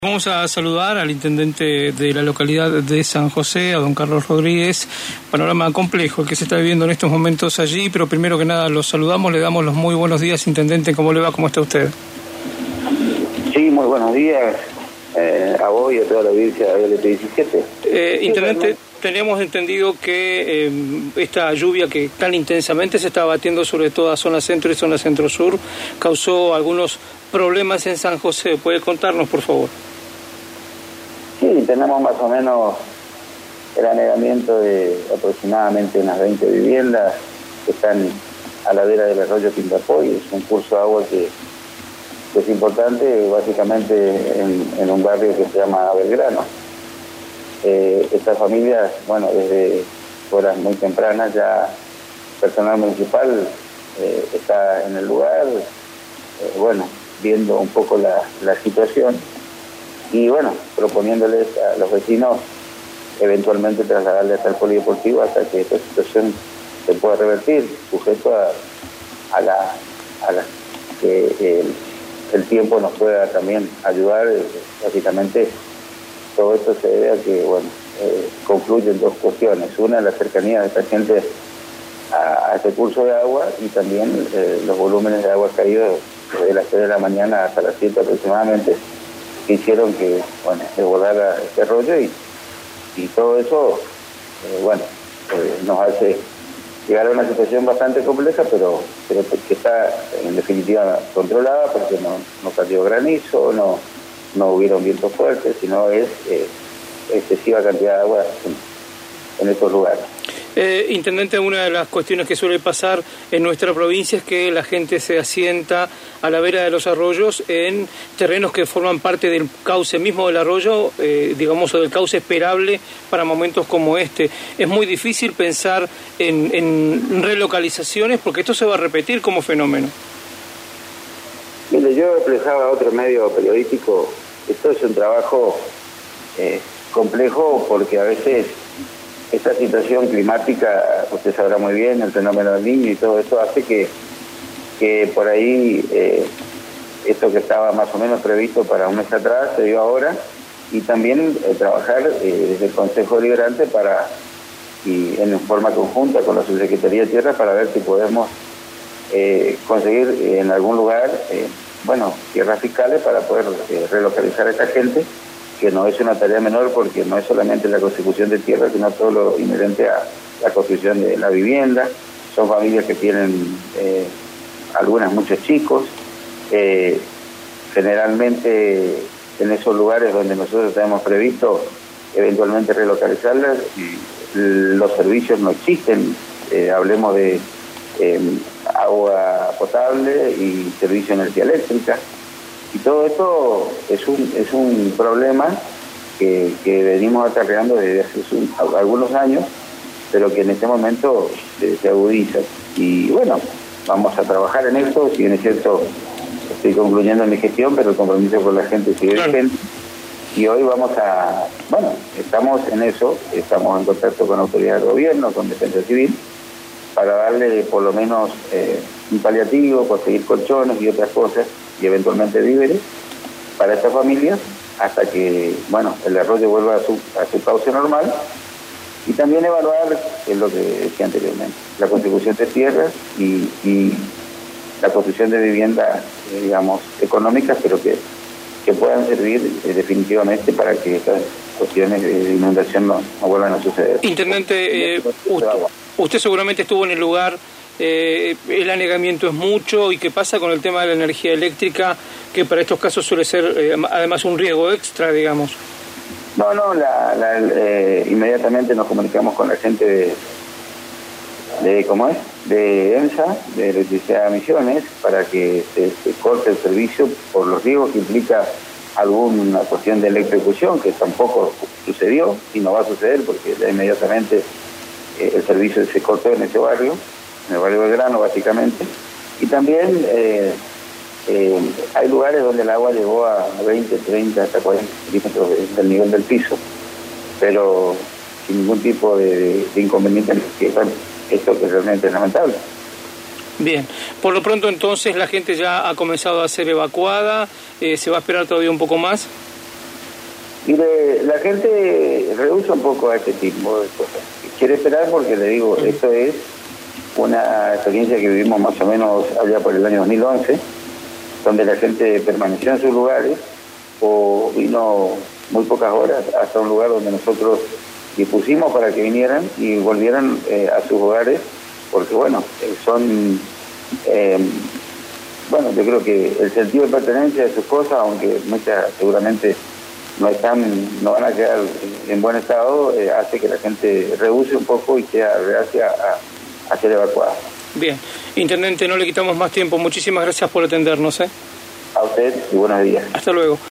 Vamos a saludar al intendente de la localidad de San José, a don Carlos Rodríguez. Panorama complejo que se está viviendo en estos momentos allí, pero primero que nada los saludamos, le damos los muy buenos días, intendente. ¿Cómo le va? ¿Cómo está usted? Sí, muy buenos días a vos y a toda la audiencia de LP17. Intendente, teníamos entendido que esta lluvia que tan intensamente se está batiendo sobre toda zona centro y zona centro-sur causó algunos problemas en San José. ¿Puede contarnos, por favor? Sí, tenemos más o menos el anegamiento de aproximadamente unas 20 viviendas que están a la vera del arroyo Pindapoy. Es un curso de agua que es importante, básicamente en un barrio que se llama Belgrano. Estas familias, bueno, desde horas muy tempranas ya personal municipal está en el lugar, viendo un poco la situación y proponiéndoles a los vecinos eventualmente trasladarle hasta el polideportivo hasta que esta situación se pueda revertir, sujeto a que el tiempo nos pueda también ayudar. Básicamente todo esto se debe a que concluyen dos cuestiones: una, la cercanía de esta gente a este curso de agua, y también los volúmenes de agua caídos de las 3 de la mañana hasta las 7 aproximadamente, que hicieron que desbordara este arroyo, y todo eso nos hace llegar a una situación bastante compleja, pero que está en definitiva controlada, porque no cayó granizo, no hubieron vientos fuertes, sino es excesiva cantidad de agua en estos lugares. Intendente, una de las cuestiones que suele pasar en nuestra provincia es que la gente se asienta a la vera de los arroyos en terrenos que forman parte del cauce mismo del arroyo, o del cauce esperable para momentos como este. Es muy difícil pensar en relocalizaciones porque esto se va a repetir como fenómeno. Mire, yo expresaba a otro medio periodístico, esto es un trabajo complejo, porque a veces esta situación climática, usted sabrá muy bien, el fenómeno del Niño y todo eso hace que por ahí esto que estaba más o menos previsto para un mes atrás se dio ahora, y también trabajar desde el Consejo Deliberante y en forma conjunta con la Subsecretaría de Tierra para ver si podemos conseguir en algún lugar tierras fiscales para poder relocalizar a esta gente, que no es una tarea menor, porque no es solamente la consecución de tierra, sino todo lo inherente a la construcción de la vivienda. Son familias que tienen algunas, muchos chicos, generalmente en esos lugares donde nosotros tenemos previsto eventualmente relocalizarlas, los servicios no existen. Hablemos de agua potable y servicio de energía eléctrica. Y todo esto es un problema que venimos acarreando desde hace algunos años, pero que en este momento se agudiza. Y vamos a trabajar en esto. Si bien es cierto, estoy concluyendo mi gestión, pero el compromiso con la gente sigue vigente. Y hoy estamos en eso, estamos en contacto con autoridades de gobierno, con Defensa Civil, para darle por lo menos un paliativo, conseguir colchones y otras cosas, y eventualmente víveres para esta familia, hasta que el arroyo vuelva a su cauce normal. Y también evaluar, que es lo que decía anteriormente, la contribución de tierras y la construcción de viviendas, económicas, pero que puedan servir definitivamente para que estas cuestiones de inundación no vuelvan a suceder. Intendente, usted seguramente estuvo en el lugar. El anegamiento es mucho. ¿Y qué pasa con el tema de la energía eléctrica, que para estos casos suele ser además un riesgo extra, digamos? Inmediatamente nos comunicamos con la gente de EMSA, de Electricidad de Misiones, para que se corte el servicio por los riesgos que implica alguna cuestión de electrocución, que tampoco sucedió y no va a suceder, porque ya inmediatamente el servicio se cortó en ese barrio, en el barrio Belgrano básicamente. Y también hay lugares donde el agua llegó a 20, 30, hasta 40 centímetros del nivel del piso, pero sin ningún tipo de inconveniente, esto que realmente es lamentable. Bien, por lo pronto entonces la gente ya ha comenzado a ser evacuada. ¿Se va a esperar todavía un poco más? Mire, la gente rehúsa un poco a este tipo de cosas. Quiere esperar porque, le digo, esto es una experiencia que vivimos más o menos allá por el año 2011, donde la gente permaneció en sus lugares o vino muy pocas horas hasta un lugar donde nosotros dispusimos para que vinieran y volvieran a sus hogares, porque bueno, bueno, yo creo que el sentido de pertenencia de sus cosas, aunque muchas seguramente no van a quedar en buen estado, hace que la gente rehúse un poco y sea reacia a ser evacuada. Bien, intendente, no le quitamos más tiempo. Muchísimas gracias por atendernos. A usted y buenos días. Hasta luego.